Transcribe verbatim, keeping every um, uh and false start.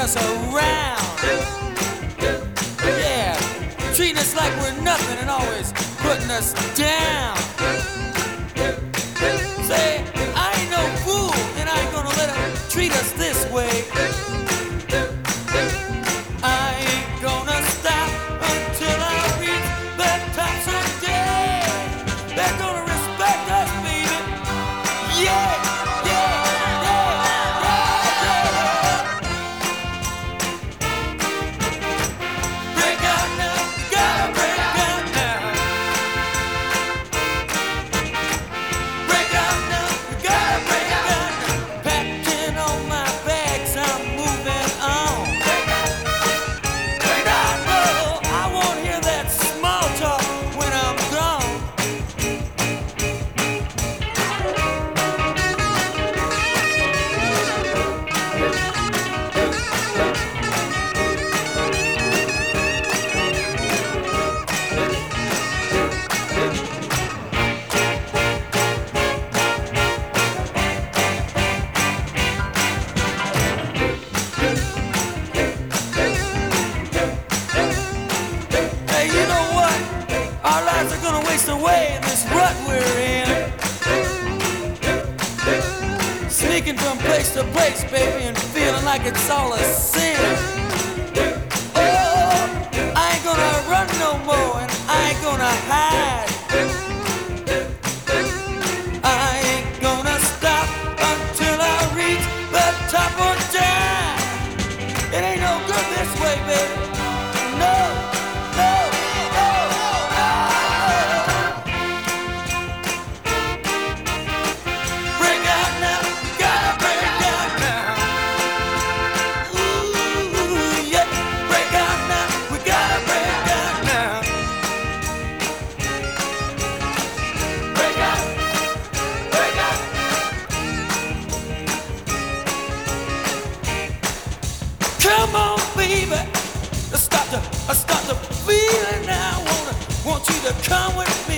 us around. Yeah, treating us like we're nothing and always putting us down. Say, I ain't no fool and I ain't gonna let them treat us this way. I ain't gonna stop until I reach the top someday. They're gonna respect us, baby. Yeah, yeah, yeah, yeah, yeah. Break out now, gotta break out now. Break out now, gotta break out now. Packing on my bags, I'm moving on. Break out, break out. No, I won't hear that small talk when I'm gone. Hey, you know what? Our lives are gonna waste away in this rut we're in. Sneaking from place to place, baby, and feeling like it's all a sin. Oh, I ain't gonna run no more, and I ain't gonna hide. I ain't gonna stop until I reach the top or die. It ain't no good this way, baby. No, no, no, no. Break out now, gotta break out now. Ooh, yeah, break out now, we gotta break out now. Break out, break out. Come on, baby. Let's start to, let's start to feel it now. Wanna, want you to come with me.